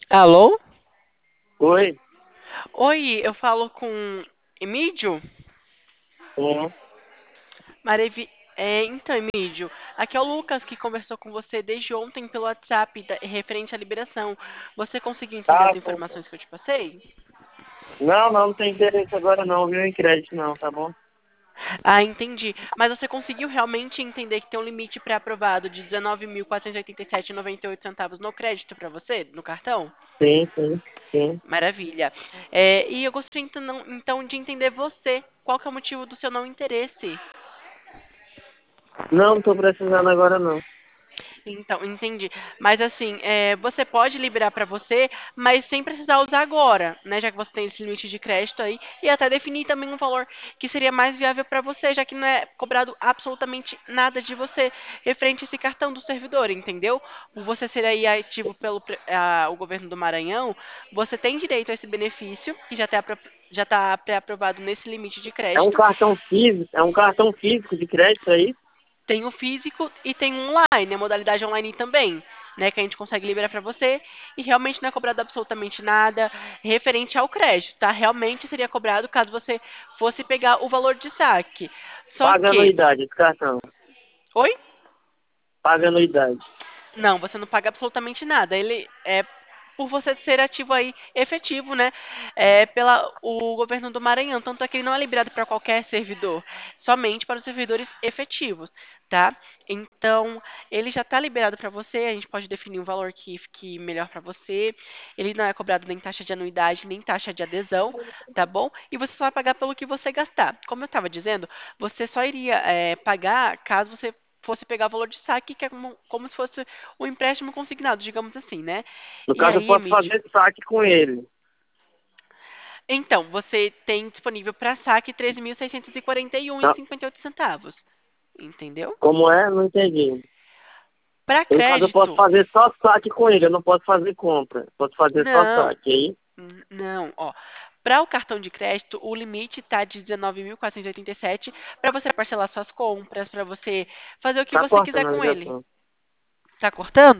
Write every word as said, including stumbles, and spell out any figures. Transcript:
Alô? Oi, Oi, eu falo com Emílio? sim. Maravi... É, então, Emílio, aqui é o Lucas que conversou com você desde ontem pelo WhatsApp, da- referente à liberação. Você conseguiu entender as Ah, sim. informações que eu te passei? Não, não, não tem interesse agora não, viu, em crédito não, tá bom? Ah, entendi. Mas você conseguiu realmente entender que tem um limite pré-aprovado de dezenove mil quatrocentos e oitenta e sete vírgula noventa e oito centavos no crédito para você, no cartão? Sim, sim, sim. Maravilha. É, e eu gostaria então então de entender você. Qual que é o motivo do seu não interesse? Não, não tô precisando agora não. Então, entendi. Mas assim, é, você pode liberar para você, mas sem precisar usar agora, né? Já que você tem esse limite de crédito aí, e até definir também um valor que seria mais viável para você, já que não é cobrado absolutamente nada de você referente a esse cartão do servidor, entendeu? Por você ser aí ativo pelo pre- a- o governo do Maranhão, você tem direito a esse benefício, que já está já está pré-aprovado nesse limite de É um crédito. cartão físico, é um cartão físico de crédito aí? Tem o físico e tem o online, a modalidade online também, né, que a gente consegue liberar para você e realmente não é cobrado absolutamente nada referente ao crédito, tá? Realmente seria cobrado caso você fosse pegar o valor de saque. Só Paga que, anuidade esse cartão. oi? Paga anuidade. Não, você não paga absolutamente nada. Ele é por você ser ativo aí, efetivo, né? É, pela o governo do Maranhão. Tanto é que ele não é liberado para qualquer servidor, somente para os servidores efetivos, tá? Então, ele já está liberado para você. A gente pode definir um valor que fique melhor para você. Ele não é cobrado nem taxa de anuidade, nem taxa de adesão, tá bom? E você só vai pagar pelo que você gastar. Como eu estava dizendo, você só iria é, pagar caso você fosse pegar o valor de saque, que é como, como se fosse um empréstimo consignado, digamos assim, né? No E caso, eu aí, posso Emílio, fazer saque com ele. então, você tem disponível para saque treze mil seiscentos e quarenta e um e Não, cinquenta e oito centavos, entendeu? como é? Não entendi. Para No caso, eu posso crédito, fazer só saque com ele, eu não posso fazer compra. Posso fazer só não, saque, aí? n- não, ó. Para o cartão de crédito, o limite está de dezenove mil quatrocentos e oitenta e sete para você parcelar suas compras, para você fazer o que Tá você quiser cortando a com ele. ligação. Tá cortando?